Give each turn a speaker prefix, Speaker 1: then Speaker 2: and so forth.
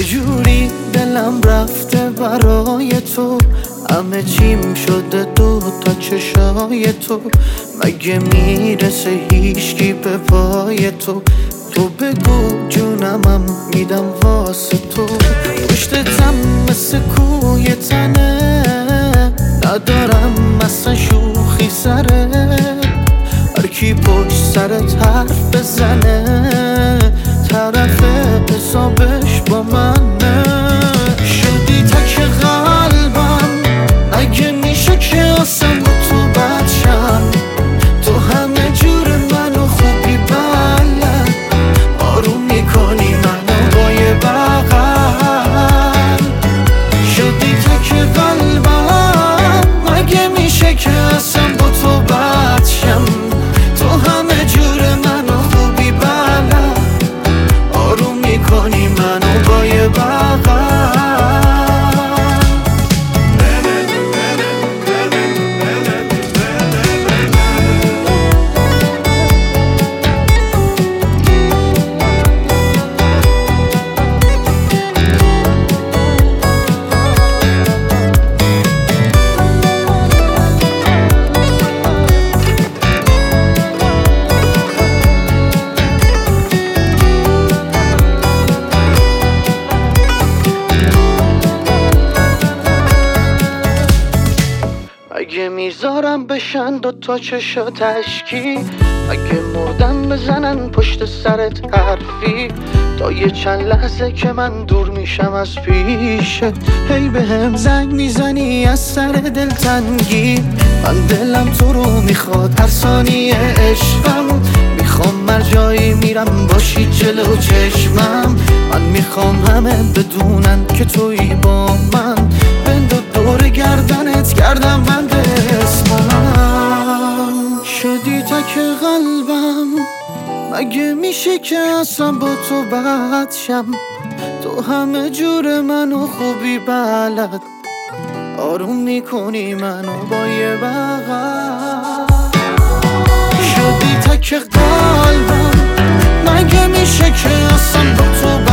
Speaker 1: یه جوری دلم رفته برای تو، همه چیم شده دو تا چشای تو. مگه میرسه هیچکی به پای تو؟ تو بگو جونمم میدم واسه تو. پشتتم مثل کوی تنه، ندارم مثلا شوخی سره. هر کی پشت سرت حرف بزنه، طرف حسابش با منه. شدی تک قلبم، اگه میشه که اصلا با تو بد شم. تو همه جور منو خوبی بلد، آروم میکنی منو با یه بغل. شدی تک قلبم، اگه میشه که اصلا با تو بد شم. تو همه جور منو خوبی بلد، آروم میکنی منو با یه بغل. اگه میذارم بشن دو تا چشا تشکی، اگه مردم بزنن پشت سرت حرفی. تا یه چند لحظه که من دور میشم از پیشت، هی به هم زنگ میزنی از سر دلتنگی. من دلم تو رو میخواد هر ثانیه عشقم. میخوام هر جایی میرم باشی جلو چشمم. من میخوام همه بدونن که تویی با من. بند و دور گردنت کردم بند اسمم. شدی تک قلبم، مگه میشه که اصلا با تو بد شم. تو همه جور منو خوبی بلد، آروم میکنی منو با یه بغل. شدی تک قلبم، مگه میشه که اصلا با تو بد